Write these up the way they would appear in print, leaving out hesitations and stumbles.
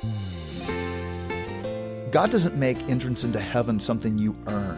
God doesn't make entrance into heaven something you earn.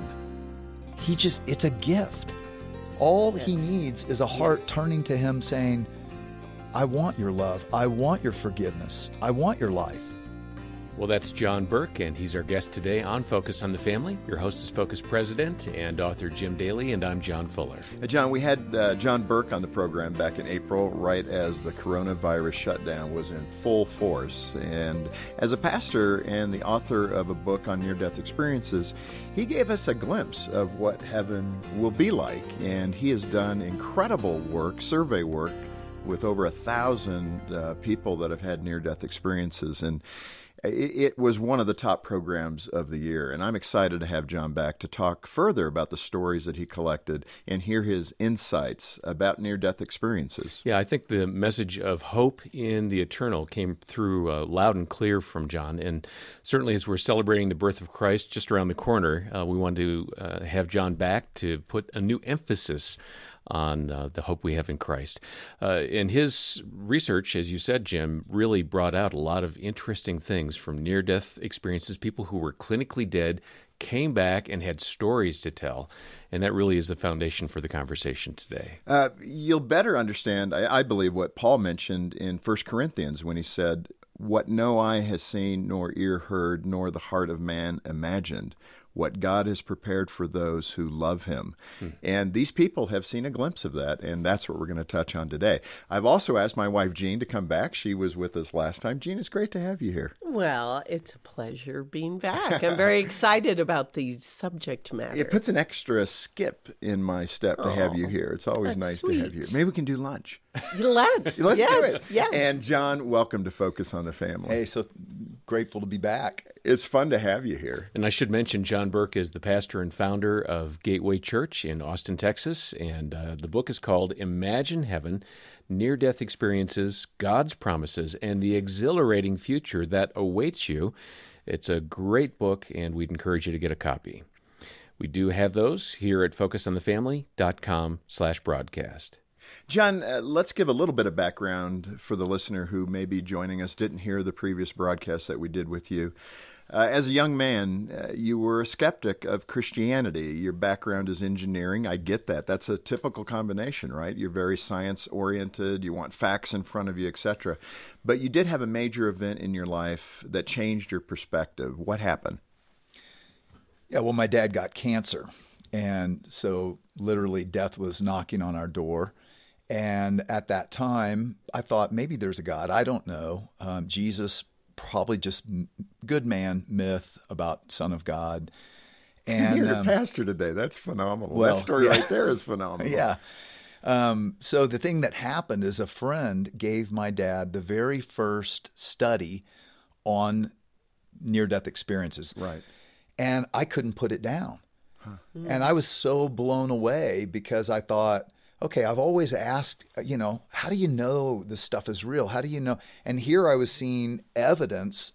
It's a gift. All He needs is a heart turning to Him saying, I want your love. I want your forgiveness. I want your life. Well, that's John Burke, and he's our guest today on Focus on the Family. Your host is Focus President and author Jim Daly, and I'm John Fuller. John, we had John Burke on the program back in April, right as the coronavirus shutdown was in full force. And as a pastor and the author of a book on near-death experiences, he gave us a glimpse of what heaven will be like. And he has done incredible work, survey work, with over 1,000 people that have had near-death experiences. And it was one of the top programs of the year, and I'm excited to have John back to talk further about the stories that he collected and hear his insights about near-death experiences. Yeah, I think the message of hope in the eternal came through loud and clear from John, and certainly as we're celebrating the birth of Christ just around the corner, we wanted to have John back to put a new emphasis on the hope we have in Christ. And his research, as you said, Jim, really brought out a lot of interesting things from near-death experiences. People who were clinically dead came back and had stories to tell. And that really is the foundation for the conversation today. You'll better understand, I believe, what Paul mentioned in 1 Corinthians when he said, what no eye has seen, nor ear heard, nor the heart of man imagined, what God has prepared for those who love Him. And these people have seen a glimpse of that, and that's what we're going to touch on today. I've also asked my wife, Jean, to come back. She was with us last time. Jean, it's great to have you here. Well, it's a pleasure being back. I'm very excited about the subject matter. It puts an extra skip in my step to have you here. It's always nice to have you. Maybe we can do lunch. Let's do it. Yes. And John, welcome to Focus on the Family. Hey, so grateful to be back. It's fun to have you here. And I should mention John Burke is the pastor and founder of Gateway Church in Austin, Texas, and the book is called Imagine Heaven, Near-Death Experiences, God's Promises, and the Exhilarating Future That Awaits You. It's a great book, and we'd encourage you to get a copy. We do have those here at focusonthefamily.com/broadcast. John, let's give a little bit of background for the listener who may be joining us, didn't hear the previous broadcast that we did with you. As a young man, you were a skeptic of Christianity. Your background is engineering. I get that. That's a typical combination, right? You're very science-oriented. You want facts in front of you, etc. But you did have a major event in your life that changed your perspective. What happened? Yeah, well, my dad got cancer. And so literally death was knocking on our door. And at that time, I thought maybe there's a God. I don't know. Jesus, probably just good man myth about Son of God. And you're a pastor today. That's phenomenal. Well, that story right there is phenomenal. Yeah. So the thing that happened is a friend gave my dad the very first study on near-death experiences. Right. And I couldn't put it down. And I was so blown away because I thought, okay, I've always asked, how do you know this stuff is real? How do you know? And here I was seeing evidence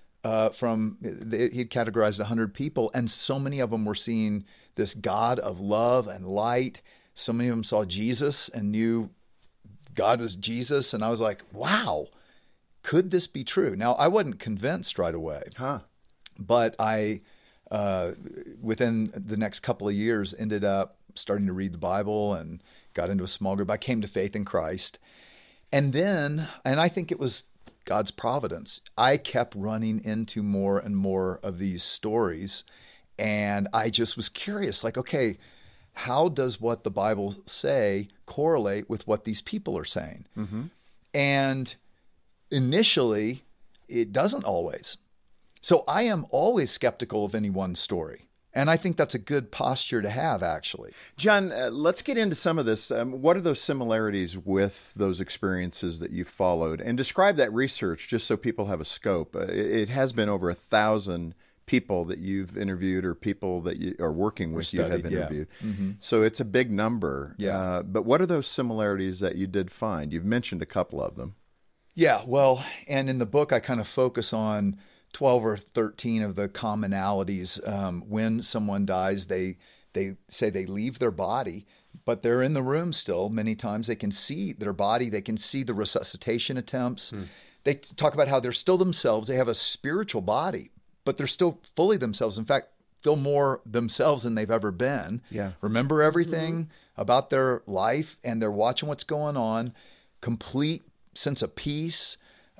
he'd categorized 100 people, and so many of them were seeing this God of love and light. So many of them saw Jesus and knew God was Jesus. And I was like, wow, could this be true? Now, I wasn't convinced right away, but I... within the next couple of years, ended up starting to read the Bible and got into a small group. I came to faith in Christ. And then, and I think it was God's providence, I kept running into more and more of these stories. And I just was curious, like, okay, how does what the Bible say correlate with what these people are saying? Mm-hmm. And initially, it doesn't always. So I am always skeptical of any one story. And I think that's a good posture to have, actually. John, let's get into some of this. What are those similarities with those experiences that you followed? And describe that research just so people have a scope. It has been over 1,000 people that you've interviewed or people that you are working with you have interviewed. Yeah. Mm-hmm. So it's a big number. Yeah. But what are those similarities that you did find? You've mentioned a couple of them. Yeah, well, and in the book I kind of focus on 12 or 13 of the commonalities. When someone dies, they say they leave their body, but they're in the room still. Many times they can see their body. They can see the resuscitation attempts. they talk about how they're still themselves. They have a spiritual body, but they're still fully themselves. In fact, feel more themselves than they've ever been. Yeah. Remember everything about their life, and they're watching what's going on. Complete sense of peace.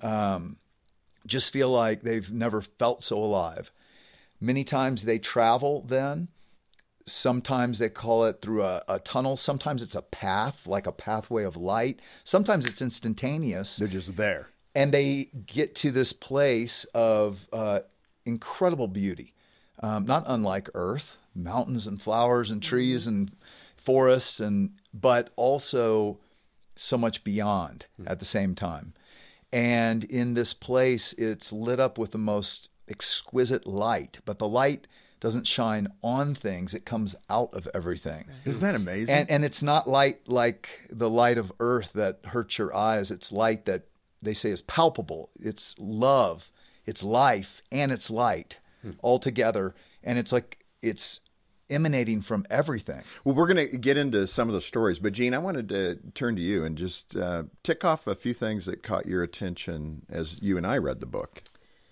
Just feel like they've never felt so alive. Many times they travel then. Sometimes they call it through a tunnel. Sometimes it's a path, like a pathway of light. Sometimes it's instantaneous. They're just there. And they get to this place of incredible beauty, not unlike Earth, mountains and flowers and trees and forests, but also so much beyond at the same time. And in this place, it's lit up with the most exquisite light, but the light doesn't shine on things. It comes out of everything. Isn't that amazing? And it's not light like the light of earth that hurts your eyes. It's light that they say is palpable. It's love, it's life, and it's light all together. And it's like it's emanating from everything. Well, we're going to get into some of the stories, but Gene, I wanted to turn to you and just tick off a few things that caught your attention as you and I read the book.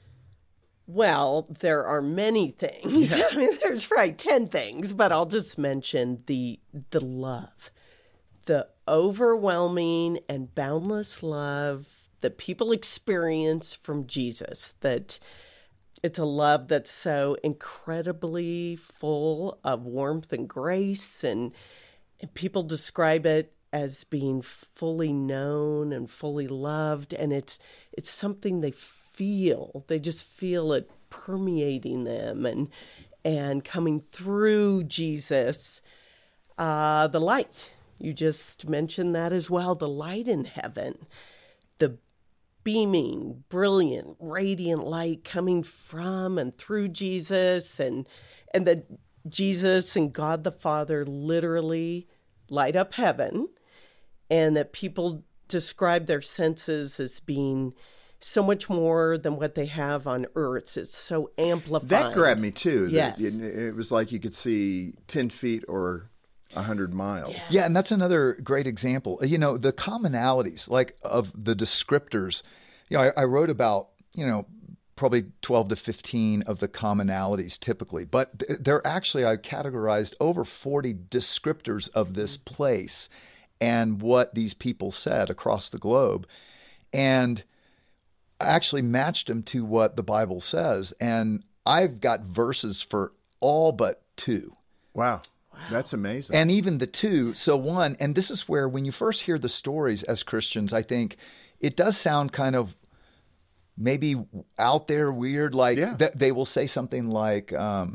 Well, there are many things. I mean, there's probably 10 things, but I'll just mention the love, the overwhelming and boundless love that people experience from Jesus, that it's a love that's so incredibly full of warmth and grace, and people describe it as being fully known and fully loved, and it's something they feel. They just feel it permeating them and coming through Jesus. The light, you just mentioned that as well, the light in heaven, the beaming, brilliant, radiant light coming from and through Jesus, and that Jesus and God the Father literally light up heaven, and that people describe their senses as being so much more than what they have on earth. It's so amplified. That grabbed me too. Yes. It was like you could see 10 feet or 100 miles. Yes. Yeah, and that's another great example. You know, the commonalities, like of the descriptors. You know, I wrote about, probably 12 to 15 of the commonalities typically, but they're actually, I categorized over 40 descriptors of this place and what these people said across the globe. And I actually matched them to what the Bible says. And I've got verses for all but two. Wow. That's amazing. And even the two. So one, and this is where when you first hear the stories as Christians, I think it does sound kind of maybe out there, weird. Like they will say something like, there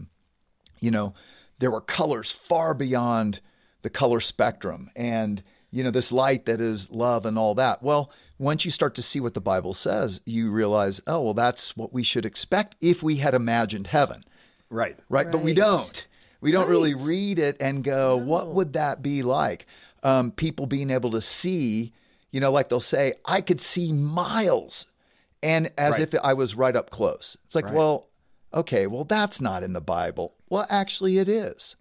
were colors far beyond the color spectrum. And, this light that is love and all that. Well, once you start to see what the Bible says, you realize, oh, well, that's what we should expect if we had imagined heaven. Right. But we don't. We don't really read it and go, what would that be like? People being able to see, like they'll say, I could see miles, and as if I was right up close. It's like, well, okay, well, that's not in the Bible. Well, actually it is.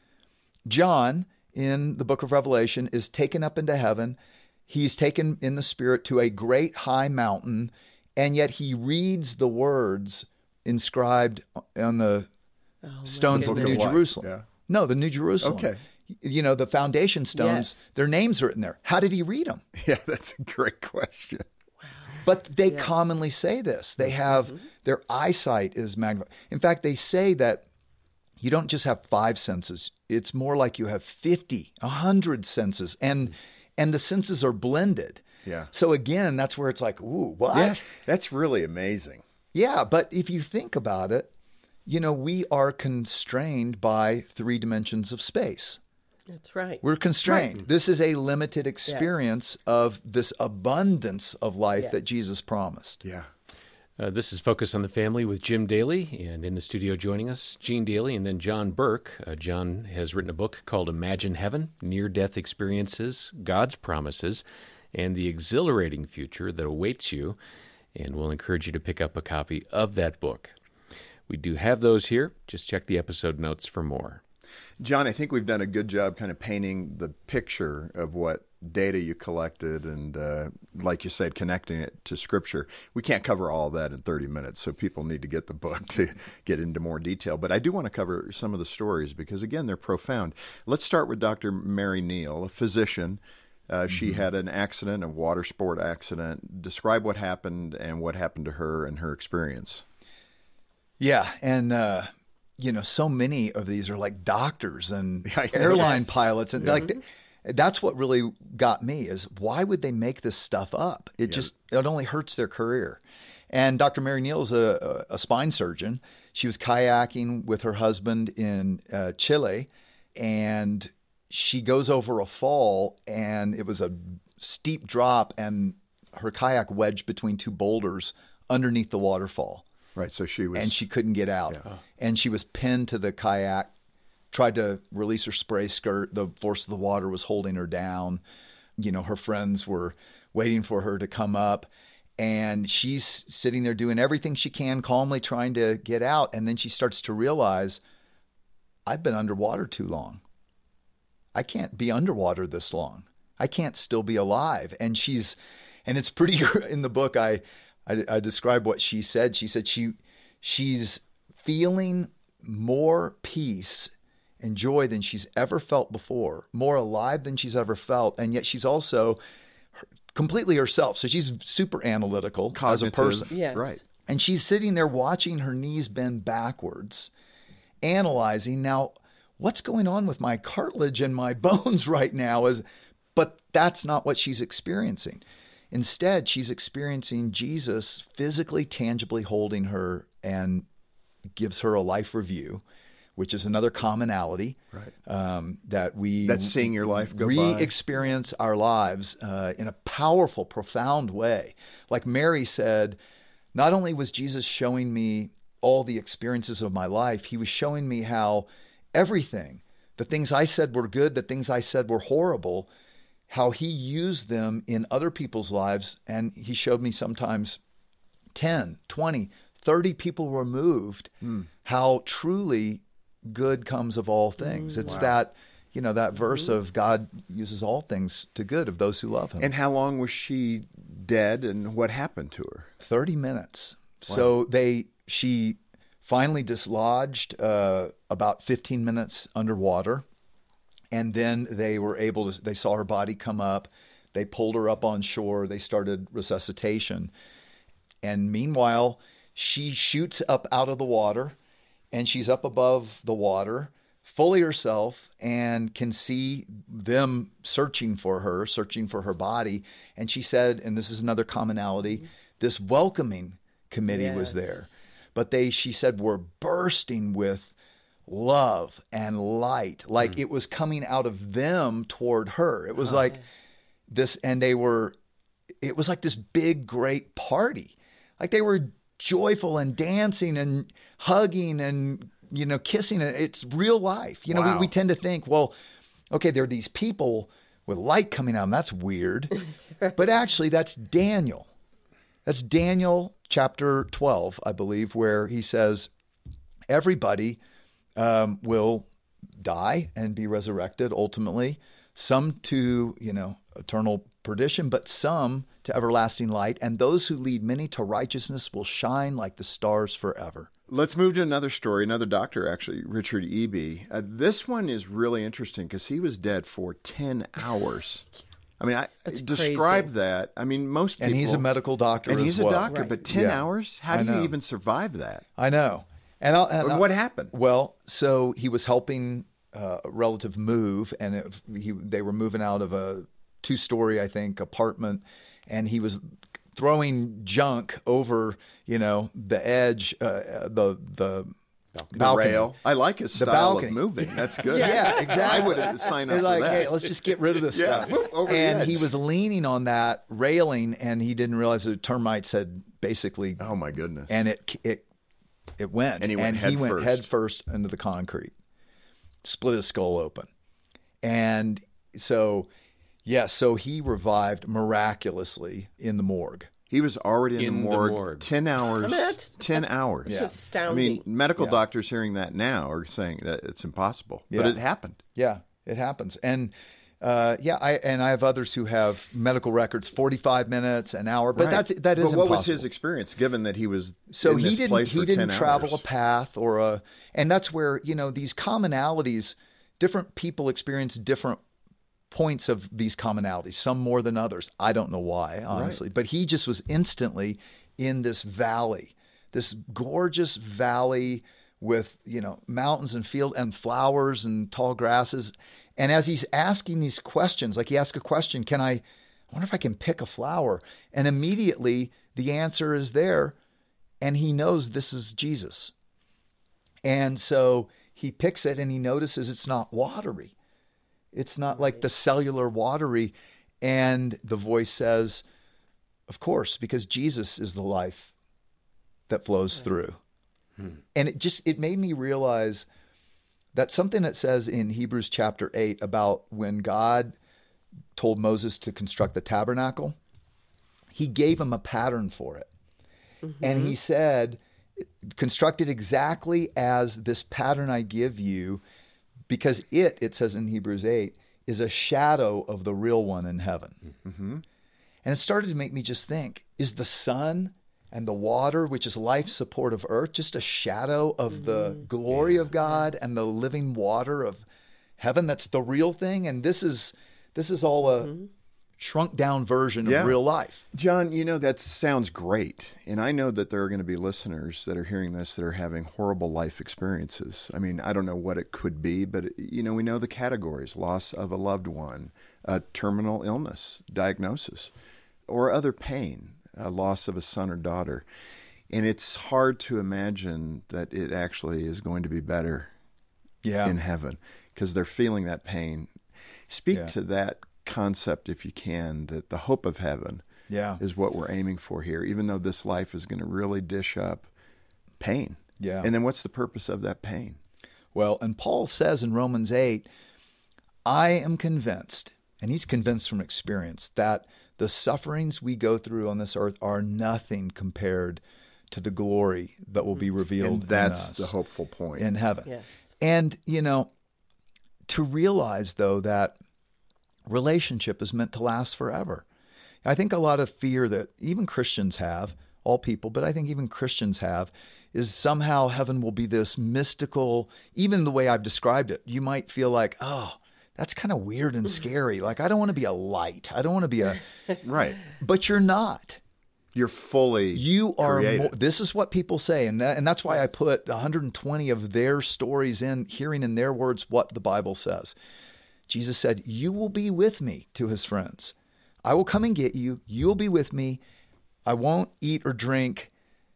John, in the book of Revelation, is taken up into heaven. He's taken in the Spirit to a great high mountain, and yet he reads the words inscribed on the stones of the New Jerusalem. Yeah. No, the New Jerusalem. Okay. The foundation stones, their names are written there. How did he read them? Yeah, that's a great question. But they commonly say this. They have, their eyesight is magnified. In fact, they say that you don't just have 5 senses. It's more like you have 50, 100 senses. And the senses are blended. Yeah. So again, that's where it's like, ooh, what? Yeah, that's really amazing. Yeah, but if you think about it, we are constrained by 3 dimensions of space. That's right. We're constrained. Right. This is a limited experience of this abundance of life that Jesus promised. Yeah. This is Focus on the Family with Jim Daly, and in the studio joining us, Gene Daly and then John Burke. John has written a book called Imagine Heaven, Near-Death Experiences, God's Promises, and the Exhilarating Future That Awaits You, and we'll encourage you to pick up a copy of that book. We do have those here. Just check the episode notes for more. John, I think we've done a good job kind of painting the picture of what data you collected and, like you said, connecting it to Scripture. We can't cover all that in 30 minutes, so people need to get the book to get into more detail. But I do want to cover some of the stories because, again, they're profound. Let's start with Dr. Mary Neal, a physician. She had an accident, a water sport accident. Describe what happened and what happened to her and her experience. Yeah, and so many of these are like doctors and airline pilots, and that's what really got me is why would they make this stuff up? It only hurts their career. And Dr. Mary Neal is a spine surgeon. She was kayaking with her husband in Chile, and she goes over a fall, and it was a steep drop, and her kayak wedged between two boulders underneath the waterfall. Right, so she was... And she couldn't get out. Yeah. And she was pinned to the kayak, tried to release her spray skirt. The force of the water was holding her down. Her friends were waiting for her to come up. And she's sitting there doing everything she can, calmly trying to get out. And then she starts to realize, I've been underwater too long. I can't be underwater this long. I can't still be alive. And it's pretty, in the book, I describe what she said. She said she's feeling more peace and joy than she's ever felt before, more alive than she's ever felt, and yet she's also completely herself. So she's super analytical as a person. Yes. Right. And she's sitting there watching her knees bend backwards, analyzing, now, what's going on with my cartilage and my bones right now? But that's not what she's experiencing. Instead, she's experiencing Jesus physically, tangibly holding her and gives her a life review, which is another commonality, right? That's seeing your life go by. Re-experience our lives in a powerful, profound way. Like Mary said, not only was Jesus showing me all the experiences of my life, he was showing me how everything, the things I said were good, the things I said were horrible, how he used them in other people's lives. And he showed me sometimes 10, 20, 30 people removed, how truly good comes of all things. It's that verse of God uses all things to good of those who love him. And how long was she dead and what happened to her? 30 minutes. Wow. So she finally dislodged about 15 minutes underwater. And then they saw her body come up. They pulled her up on shore. They started resuscitation. And meanwhile, she shoots up out of the water, and she's up above the water, fully herself, and can see them searching for her body. And she said, and this is another commonality, this welcoming committee was there. But she said, were bursting with love and light, like it was coming out of them toward her. It was like this, and it was like this big, great party. Like they were joyful and dancing and hugging and, kissing. It's real life. Wow. We tend to think, well, okay, there are these people with light coming out, and that's weird. But actually, that's Daniel. That's Daniel chapter 12, I believe, where he says, everybody will die and be resurrected ultimately, some to, eternal perdition, but some to everlasting light. And those who lead many to righteousness will shine like the stars forever. Let's move to another story, another doctor, actually, Richard Eby. This one is really interesting because he was dead for 10 hours. I mean, describe that. I mean, most people... And he's a medical doctor and as he's well. a doctor, Right. but 10 hours? How do you even survive that? I know. And what happened? Well, so he was helping a relative move, and they were moving out of a 2-story, I think, apartment, and he was throwing junk over, the edge, the balcony. Rail. I like his style of moving. That's good. Yeah, exactly. I would have signed up They're like, for that. hey, let's just get rid of this stuff. Whoop, over the and edge. he was leaning on that railing, and he didn't realize the termites had basically... Oh, my goodness. And it went. And he went head first into the concrete, split his skull open. And so he revived miraculously in the morgue. He was already in the morgue. 10 hours. I mean, that's 10 hours. It's astounding. I mean, medical doctors hearing that now are saying that it's impossible. But it happened. Yeah, it happens. And Yeah, I have others who have medical records 45 minutes, an hour, but Right. that is But what impossible. was his experience, given that he was So in this place for he didn't 10 travel hours? a path and that's where, these commonalities, different people experience different points of these commonalities, some more than others. I don't know why, honestly, but he just was instantly in this valley, this gorgeous valley with, mountains and field and flowers and tall grasses. And as he's asking these questions, like he asked a question, I wonder if I can pick a flower. And immediately the answer is there. And he knows this is Jesus. And so he picks it and he notices it's not watery. It's not like the cellular watery. And the voice says, of course, because Jesus is the life that flows through. And it made me realize that something that says in Hebrews chapter 8 about when God told Moses to construct the tabernacle, he gave him a pattern for it. And he said, construct it exactly as this pattern I give you, because it says in Hebrews 8, is a shadow of the real one in heaven. And it started to make me just think, is the sun and the water, which is life support of earth, just a shadow of the glory of God and the living water of heaven? That's the real thing. And this is all a shrunk down version of real life. John, that sounds great. And I know that there are going to be listeners that are hearing this that are having horrible life experiences. I mean, I don't know what it could be, but, we know the categories: loss of a loved one, terminal illness, diagnosis, or other pain, a loss of a son or daughter. And it's hard to imagine that it actually is going to be better in heaven because they're feeling that pain. Speak to that concept, if you can, that the hope of heaven is what we're aiming for here, even though this life is going to really dish up pain. Yeah. And then what's the purpose of that pain? Well, and Paul says in Romans 8, I am convinced, and he's convinced from experience, that the sufferings we go through on this earth are nothing compared to the glory that will be revealed And that's in us the hopeful point. in heaven. Yes. And, to realize, though, that relationship is meant to last forever. I think a lot of fear that even Christians have, all people, but I think even Christians have, is somehow heaven will be this mystical, even the way I've described it. You might feel like, oh, that's kind of weird and scary. Like, I don't want to be a light. I don't want to be a... Right. But you're not. You're fully You are created. this is what people say, and that's why I put 120 of their stories in, hearing in their words what the Bible says. Jesus said, you will be with me, to his friends. I will come and get you. You'll be with me. I won't eat or drink,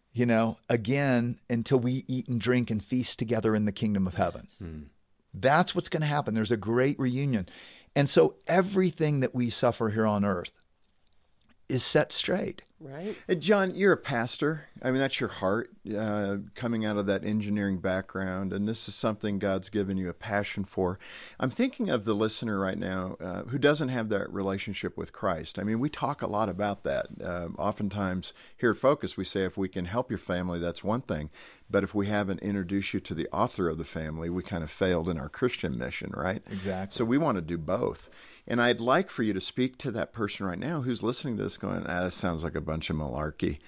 again until we eat and drink and feast together in the kingdom of heaven. That's what's going to happen. There's a great reunion. And so everything that we suffer here on earth is set straight. Right. John, you're a pastor. I mean, that's your heart, coming out of that engineering background, and this is something God's given you a passion for. I'm thinking of the listener right now who doesn't have that relationship with Christ. I mean, we talk a lot about that. Oftentimes here at Focus, we say if we can help your family, that's one thing. But if we haven't introduced you to the author of the family, we kind of failed in our Christian mission, right? Exactly. So we want to do both. And I'd like for you to speak to that person right now who's listening to this going, that sounds like a bunch of malarkey.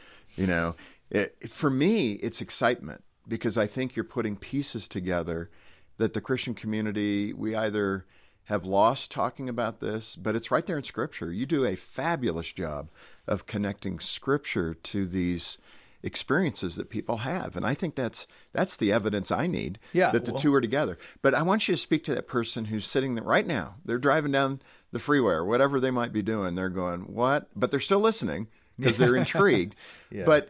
For me, it's excitement because I think you're putting pieces together that the Christian community, we either have lost talking about this, but it's right there in Scripture. You do a fabulous job of connecting Scripture to these experiences that people have. And I think that's the evidence I need, that the two are together. But I want you to speak to that person who's sitting there right now. They're driving down the freeway or whatever they might be doing. They're going, what? But they're still listening because they're intrigued. But,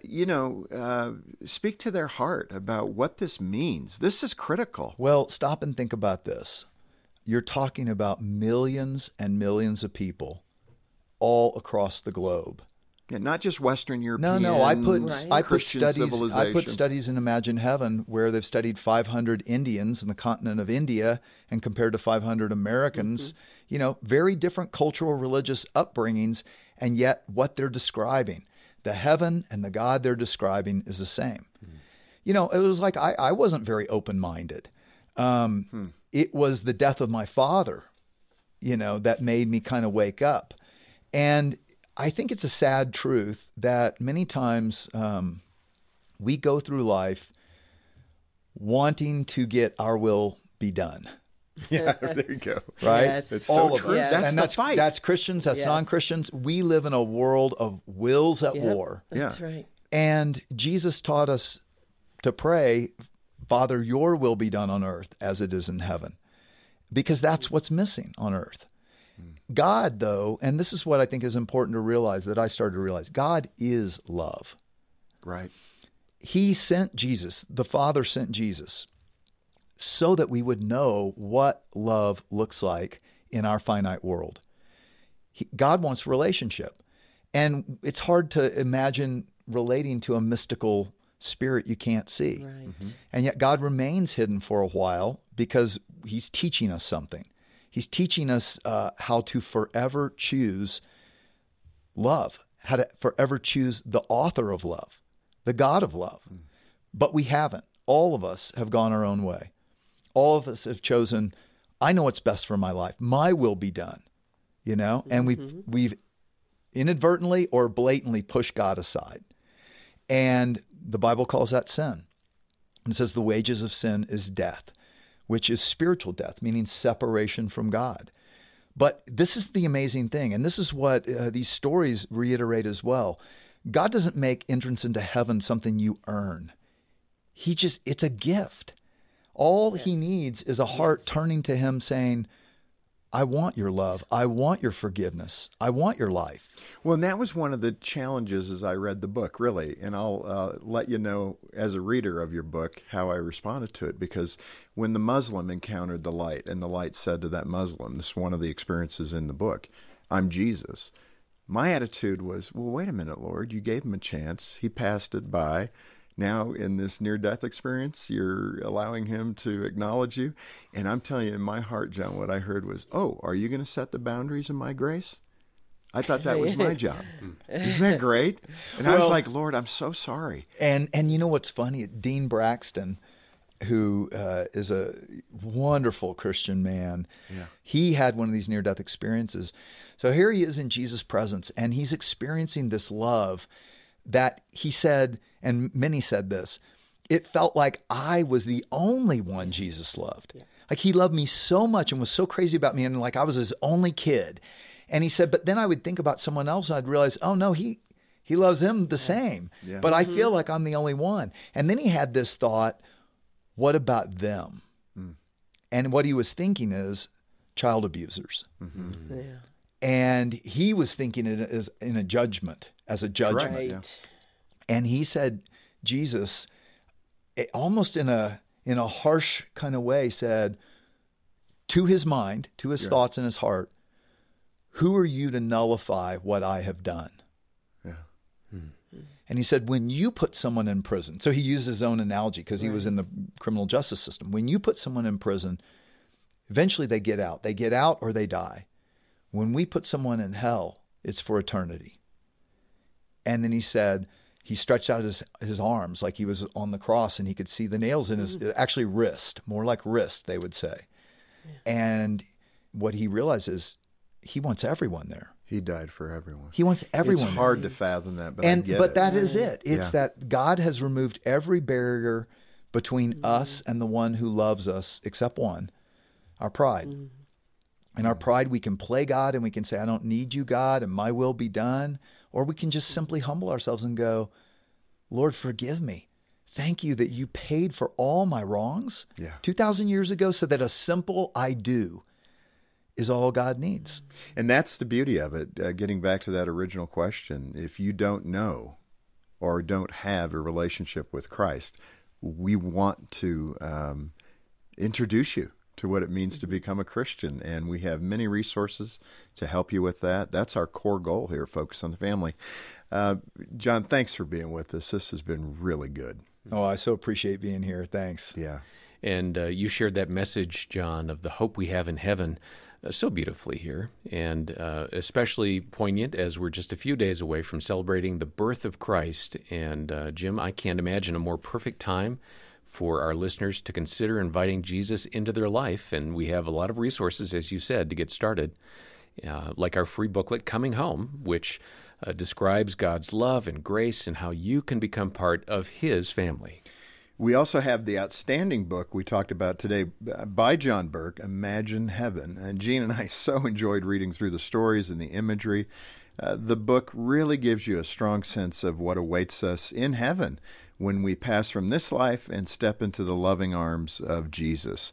speak to their heart about what this means. This is critical. Well, stop and think about this. You're talking about millions and millions of people all across the globe. Yeah, not just Western European. No. I put Christian studies. civilization. I put studies in Imagine Heaven where they've studied 500 Indians in the continent of India and compared to 500 Americans. Very different cultural, religious upbringings, and yet what they're describing, the heaven and the God they're describing, is the same. It was like I wasn't very open-minded. It was the death of my father that made me kind of wake up. And I think it's a sad truth that many times we go through life wanting to get our will be done. Yeah, there you go. Right? Yes. It's All so of true. us. That's And the fight. That's Christians, that's Yes. non-Christians. We live in a world of wills at Yep, war. That's right. And Jesus taught us to pray, Father, your will be done on earth as it is in heaven, because that's what's missing on earth. God, though, and this is what I think is important to realize, that I started to realize, God is love. Right. He sent Jesus, the Father sent Jesus, so that we would know what love looks like in our finite world. God wants relationship. And it's hard to imagine relating to a mystical spirit you can't see. Right. And yet God remains hidden for a while because he's teaching us something. He's teaching us how to forever choose love, how to forever choose the author of love, the God of love. But we haven't. All of us have gone our own way. All of us have chosen, I know what's best for my life. My will be done, and we've inadvertently or blatantly pushed God aside. And the Bible calls that sin. It says the wages of sin is death, which is spiritual death, meaning separation from God. But this is the amazing thing, and this is what these stories reiterate as well. God doesn't make entrance into heaven something you earn. It's a gift. All he needs is a heart turning to him saying, I want your love. I want your forgiveness. I want your life. Well, and that was one of the challenges as I read the book, really. And I'll let you know, as a reader of your book, how I responded to it. Because when the Muslim encountered the light, and the light said to that Muslim, this is one of the experiences in the book, I'm Jesus. My attitude was, well, wait a minute, Lord. You gave him a chance. He passed it by. Now, in this near-death experience, you're allowing him to acknowledge you. And I'm telling you, in my heart, John, what I heard was, oh, are you going to set the boundaries of my grace? I thought that was my job. Isn't that great? And I was like, Lord, I'm so sorry. And you know what's funny? Dean Braxton, who is a wonderful Christian man, he had one of these near-death experiences. So here he is in Jesus' presence, and he's experiencing this love that he said, and many said this, it felt like I was the only one Jesus loved. Yeah. Like he loved me so much and was so crazy about me, and like I was his only kid. And he said, but then I would think about someone else and I'd realize, oh no, he loves him the same. Yeah. But I feel like I'm the only one. And then he had this thought, what about them? And what he was thinking is child abusers. Yeah. And he was thinking it as in a judgment, as a judgment. Right. Yeah. And he said, Jesus, almost in a harsh kind of way, said to his mind, to his thoughts in his heart, who are you to nullify what I have done? Yeah. And he said, when you put someone in prison, so he used his own analogy because he was in the criminal justice system. When you put someone in prison, eventually they get out. They get out or they die. When we put someone in hell, it's for eternity. And then he said, he stretched out his arms like he was on the cross and he could see the nails in his, actually wrist, more like wrist, they would say. Yeah. And what he realized is he wants everyone there. He died for everyone. He wants everyone. It's hard to fathom that, but I get but it. that is it. It's that God has removed every barrier between us and the one who loves us, except one, our pride. In our pride, we can play God and we can say, I don't need you, God, and my will be done. Or we can just simply humble ourselves and go, Lord, forgive me. Thank you that you paid for all my wrongs 2,000 years ago so that a simple I do is all God needs. And that's the beauty of it. Getting back to that original question, if you don't know or don't have a relationship with Christ, we want to introduce you to what it means to become a Christian. And we have many resources to help you with that. That's our core goal here, Focus on the Family. John, thanks for being with us. This has been really good. Oh, I so appreciate being here. Thanks. Yeah. And you shared that message, John, of the hope we have in heaven so beautifully here, and especially poignant as we're just a few days away from celebrating the birth of Christ. And Jim, I can't imagine a more perfect time for our listeners to consider inviting Jesus into their life. And we have a lot of resources, as you said, to get started, like our free booklet, Coming Home, which describes God's love and grace and how you can become part of His family. We also have the outstanding book we talked about today by John Burke, Imagine Heaven. And Gene and I so enjoyed reading through the stories and the imagery. The book really gives you a strong sense of what awaits us in heaven when we pass from this life and step into the loving arms of Jesus.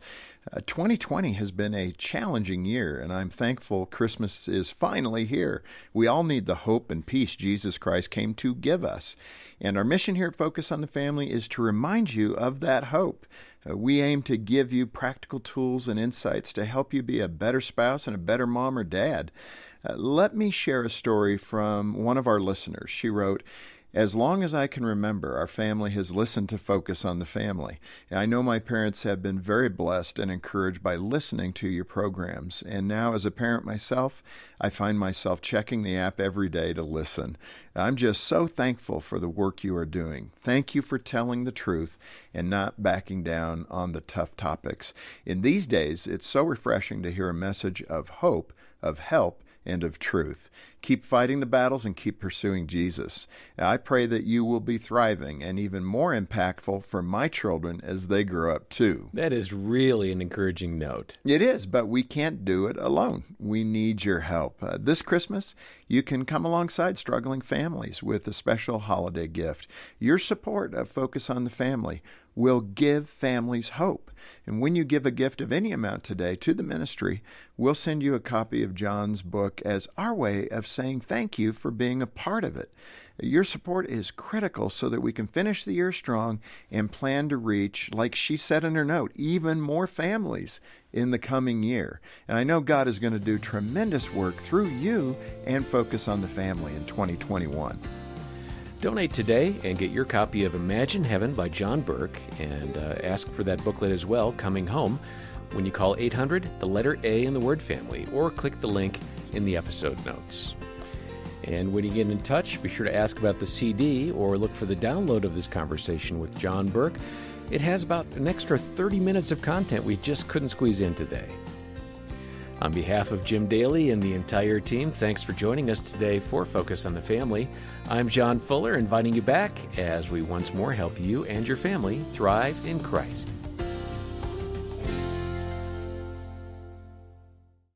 2020 has been a challenging year, and I'm thankful Christmas is finally here. We all need the hope and peace Jesus Christ came to give us. And our mission here at Focus on the Family is to remind you of that hope. We aim to give you practical tools and insights to help you be a better spouse and a better mom or dad. Let me share a story from one of our listeners. She wrote, "As long as I can remember, our family has listened to Focus on the Family. I know my parents have been very blessed and encouraged by listening to your programs. And now, as a parent myself, I find myself checking the app every day to listen. I'm just so thankful for the work you are doing. Thank you for telling the truth and not backing down on the tough topics. In these days, it's so refreshing to hear a message of hope, of help, and of truth. Keep fighting the battles and keep pursuing Jesus. I pray that you will be thriving and even more impactful for my children as they grow up too." That is really an encouraging note. It is, but we can't do it alone. We need your help. This Christmas, you can come alongside struggling families with a special holiday gift. Your support of Focus on the Family will give families hope. And when you give a gift of any amount today to the ministry, we'll send you a copy of John's book as our way of saying thank you for being a part of it. Your support is critical so that we can finish the year strong and plan to reach, like she said in her note, even more families in the coming year. And I know God is going to do tremendous work through you and Focus on the Family in 2021. Donate today and get your copy of Imagine Heaven by John Burke, and ask for that booklet as well, Coming Home, when you call 800, the letter A in the word family, or click the link in the episode notes. And when you get in touch, be sure to ask about the CD or look for the download of this conversation with John Burke. It has about an extra 30 minutes of content we just couldn't squeeze in today. On behalf of Jim Daly and the entire team, thanks for joining us today for Focus on the Family. I'm John Fuller, inviting you back as we once more help you and your family thrive in Christ.